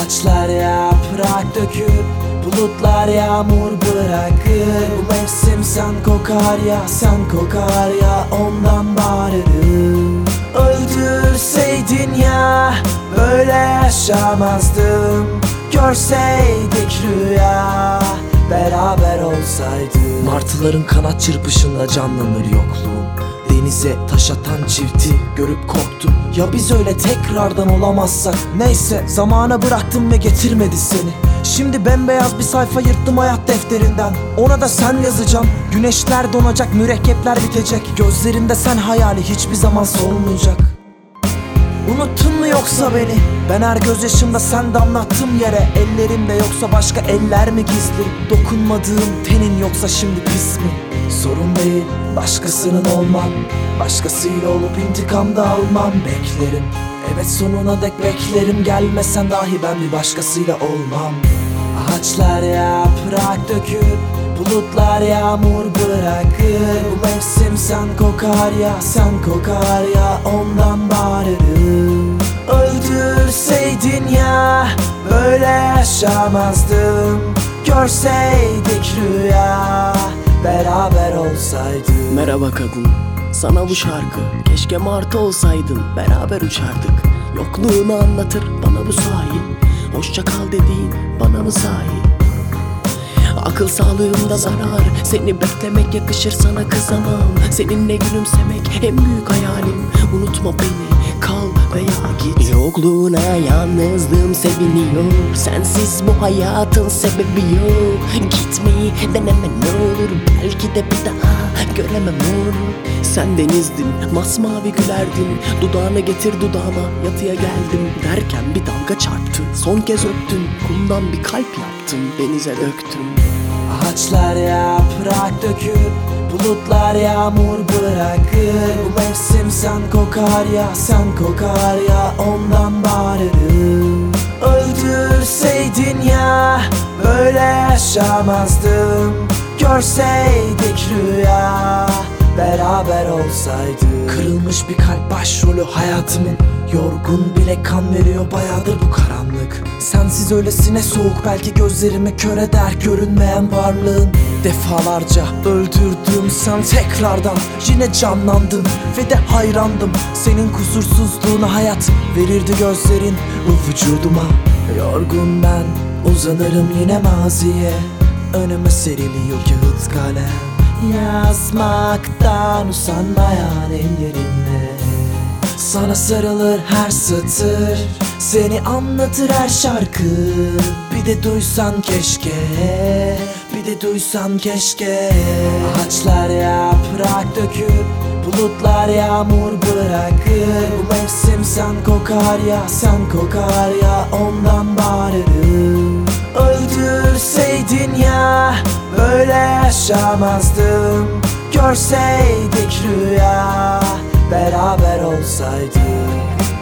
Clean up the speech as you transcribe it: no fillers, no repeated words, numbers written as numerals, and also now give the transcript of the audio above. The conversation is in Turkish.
Ağaçlar yaprak döküp bulutlar yağmur bırakır. Bu mevsim sen kokar ya, sen kokar ya, ondan bağırırım. Öldürseydin ya, böyle yaşamazdım. Görseydik rüya, beraber olsaydık. Martıların kanat çırpışında canlanır yokluğum. Denize taş atan çifti görüp korktum. Ya biz öyle tekrardan olamazsak? Neyse, zamana bıraktım ve getirmedi seni. Şimdi bembeyaz bir sayfa yırttım hayat defterinden. Ona da sen yazacağım. Güneşler donacak, mürekkepler bitecek. Gözlerinde sen hayali hiçbir zaman solmayacak. Unuttun mu yoksa beni? Ben her gözyaşımda sen damlattım yere. Ellerimde yoksa başka eller mi gizli? Dokunmadığım tenin yoksa şimdi pis mi? Sorun değil başkasının olmam. Başkasıyla olup intikam da almam. Beklerim, evet sonuna dek beklerim. Gelmesen dahi ben bir başkasıyla olmam. Ağaçlar yaprak döküp bulutlar yağmur bırakır. Bu mevsim sen kokar ya, sen kokar ya, ondan bağırırım. Öldürseydin ya, böyle yaşamazdım. Görseydik rüya, beraber olsaydık. Merhaba kadın, sana bu şarkı. Keşke martı olsaydın, beraber uçardık. Yokluğunu anlatır bana bu sahil. Hoşça kal dediğin bana mı sahi? Akıl sağlığımda zarar. Seni beklemek yakışır, sana kızamam. Seninle gülümsemek en büyük hayalim. Unutma beni, kal veya git. Yokluğuna yalnızlığım seviniyor. Sensiz bu hayatın sebebi yok. Gitmeyi deneme ne olur. Belki de bir daha göremem onu. Sen denizdin, masmavi gülerdin. Dudağını getir dudağıma, yatıya geldim derken bir dalga çarptı. Son kez öptüm, kumdan bir kalp yaptım, denize döktüm. Ağaçlar yaprak döküp bulutlar yağmur bırakır. Bu mevsim sen kokar ya, sen kokar ya, ondan bağırırım. Öldürseydin ya, böyle yaşamazdım. Görseydik rüya, beraber olsaydık. Kırılmış bir kalp başrolü hayatımın. Yorgun bile kan veriyor bayağıdır bu karanlık. Sensiz öylesine soğuk, belki gözlerimi kör eder görünmeyen varlığın. Defalarca öldürdüm sen tekrardan yine canlandın ve de hayrandım. Senin kusursuzluğuna hayat verirdi gözlerin bu vücuduma. Yorgun ben uzanırım yine maziye. Önüme seriliyor kağıt kalem. Yazmaktan usanmayan ellerimle sana sarılır her satır, seni anlatır her şarkı. Bir de duysan keşke, bir de duysan keşke. Ağaçlar yaprak döküp bulutlar yağmur bırakır. Bu mevsim sen kokar ya, sen kokar ya, ondan bağırırım. Öldürseydin ya, böyle yaşamazdım. Görseydik rüya, beraber olsaydık.